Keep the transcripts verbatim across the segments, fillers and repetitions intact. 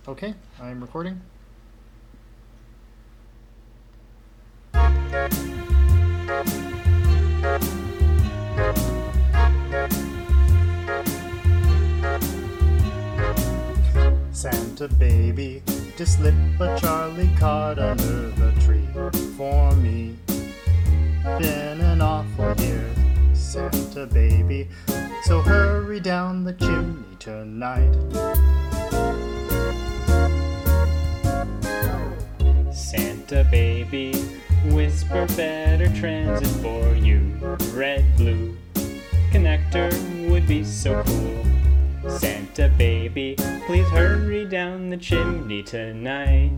Okay, I'm recording. Santa baby, just slip a Charlie card under the tree for me. Been an awful year, Santa baby, so hurry down the chimney tonight. Santa baby, whisper better transit for you. Red, blue, connector would be so cool. Santa baby, please hurry down the chimney tonight.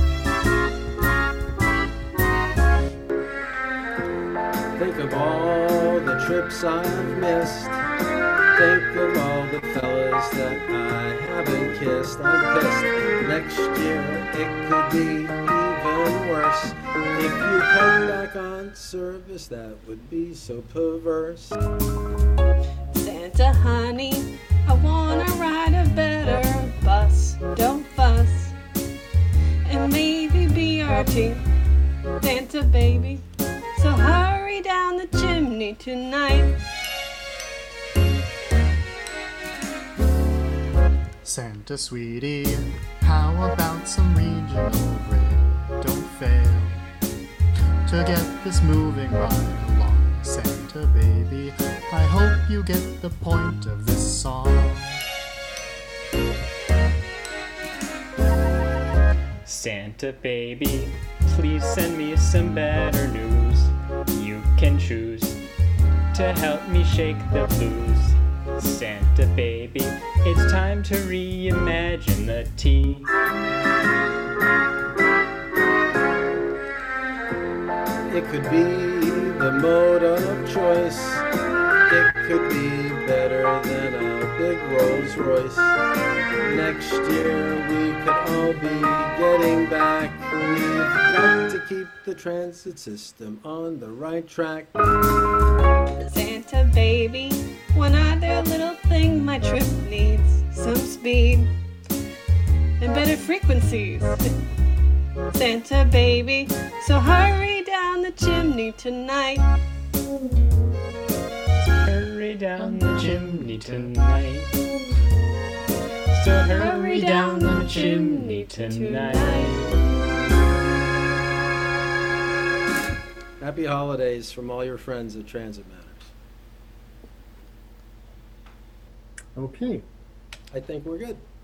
Think of all the trips I've missed. Think of all the fellas that I haven't kissed. I'm pissed. Next year it could be even worse. If you come back on service, that would be so perverse. Santa honey, I wanna ride a better bus. Don't fuss. And maybe B R T. Santa baby, so hurry down the chimney tonight. Santa sweetie, how about some regional rail? Don't fail to get this moving right along. Santa baby, I hope you get the point of this song. Santa baby, please send me some better news. You can choose to help me shake the blues. Santa baby, it's time to reimagine the tea. It could be the mode of choice. It could be better than a big Rolls Royce. Next year we could all be getting back. We've got to keep the transit system on the right track. Santa baby, one other little thing my trip needs. Some speed and better frequencies. Santa baby, so hurry down the chimney tonight. Hurry down the chimney tonight. So hurry down the chimney tonight. Happy holidays from all your friends at Transit Matters. Okay. I think we're good.